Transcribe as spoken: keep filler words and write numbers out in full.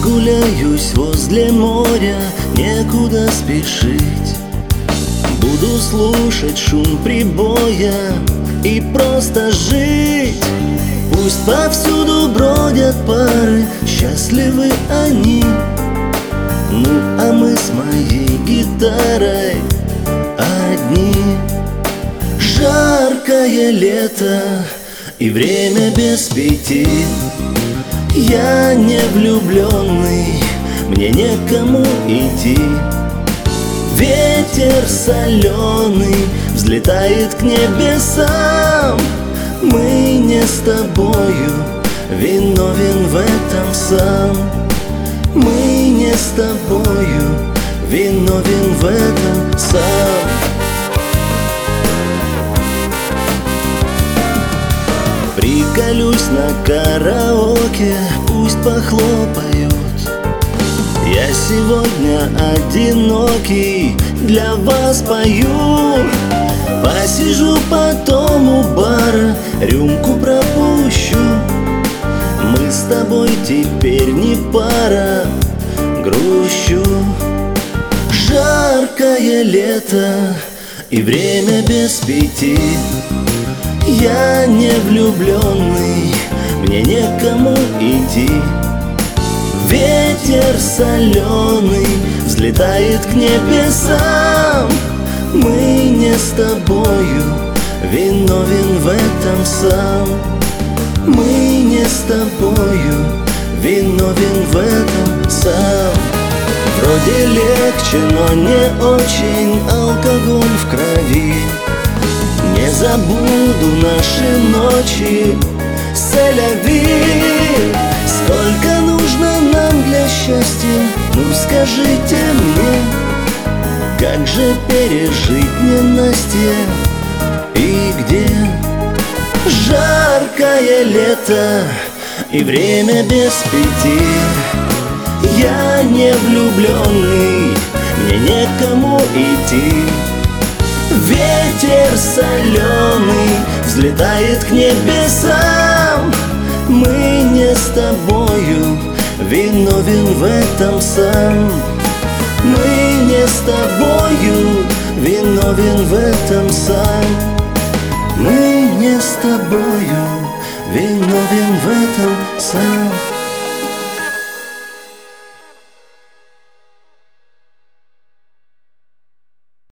Прогуляюсь возле моря, некуда спешить. Буду слушать шум прибоя и просто жить. Пусть повсюду бродят пары, счастливы они. Ну а мы с моей гитарой одни. Жаркое лето и время без пяти. Я не влюбленный, мне некому идти. Ветер соленый взлетает к небесам. Мы не с тобою, виновен в этом сам. Мы не с тобою, виновен в этом сам. Приколюсь на караоке, пусть похлопают. Я сегодня одинокий, для вас пою. Посижу потом у бара, рюмку пропущу. Мы с тобой теперь не пара, грущу. Жаркое лето и время без пяти. Я не влюбленный, мне некому идти. Ветер соленый взлетает к небесам. Мы не с тобою, виновен в этом сам. Мы не с тобою, виновен в этом сам. Вроде легче, но не очень, алкоголь в крови. Не забуду наши ночи, селяви. Сколько нужно нам для счастья, ну скажите мне. Как же пережить ненастье и где? Жаркое лето и время без пяти. Я не влюбленный, мне некому идти. Ветер соленый взлетает к небесам. Мы не с тобою, виновен в этом сам. Мы не с тобою, виновен в этом сам. Мы не с тобою, виновен в этом сам.